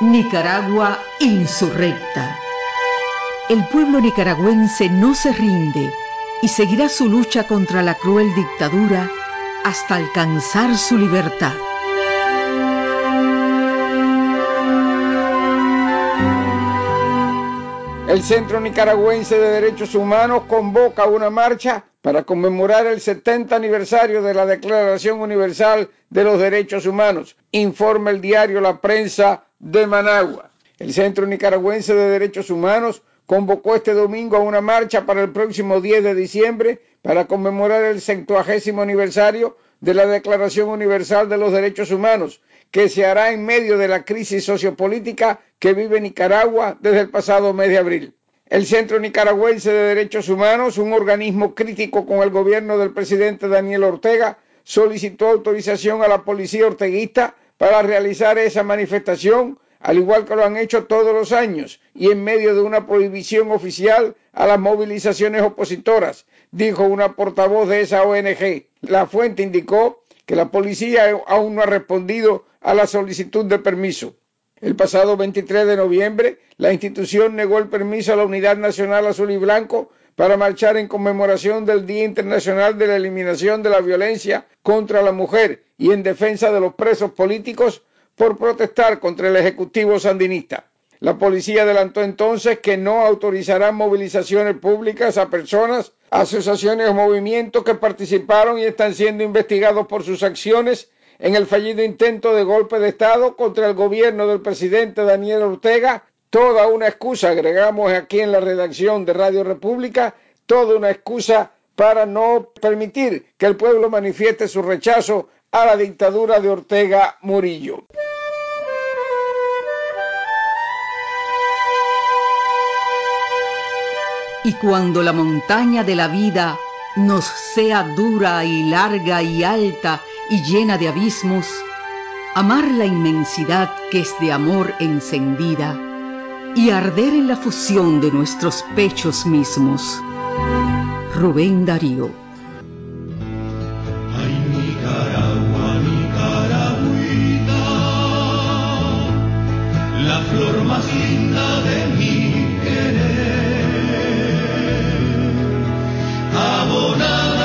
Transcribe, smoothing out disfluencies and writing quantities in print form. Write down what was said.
Nicaragua insurrecta. El pueblo nicaragüense no se rinde y seguirá su lucha contra la cruel dictadura hasta alcanzar su libertad. El Centro Nicaragüense de Derechos Humanos convoca una marcha para conmemorar el 70 aniversario de la Declaración Universal de los Derechos Humanos, informa el diario La Prensa de Managua. El Centro Nicaragüense de Derechos Humanos convocó este domingo a una marcha para el próximo 10 de diciembre para conmemorar el 70º aniversario de la Declaración Universal de los Derechos Humanos, que se hará en medio de la crisis sociopolítica que vive Nicaragua desde el pasado mes de abril. El Centro Nicaragüense de Derechos Humanos, un organismo crítico con el gobierno del presidente Daniel Ortega, solicitó autorización a la policía orteguista para realizar esa manifestación, al igual que lo han hecho todos los años, y en medio de una prohibición oficial a las movilizaciones opositoras, dijo una portavoz de esa ONG. La fuente indicó que la policía aún no ha respondido a la solicitud de permiso. El pasado 23 de noviembre, la institución negó el permiso a la Unidad Nacional Azul y Blanco para marchar en conmemoración del Día Internacional de la Eliminación de la Violencia contra la Mujer y en defensa de los presos políticos por protestar contra el Ejecutivo sandinista. La policía adelantó entonces que no autorizará movilizaciones públicas a personas, asociaciones o movimientos que participaron y están siendo investigados por sus acciones en el fallido intento de golpe de Estado contra el gobierno del presidente Daniel Ortega. Toda una excusa, agregamos aquí en la redacción de Radio República, toda una excusa para no permitir que el pueblo manifieste su rechazo a la dictadura de Ortega Murillo. Y cuando la montaña de la vida nos sea dura y larga y alta y llena de abismos, amar la inmensidad que es de amor encendida y arder en la fusión de nuestros pechos mismos. Rubén Darío. Ay, Nicaragua, Nicaragüita, la flor más linda de mi querer, abonada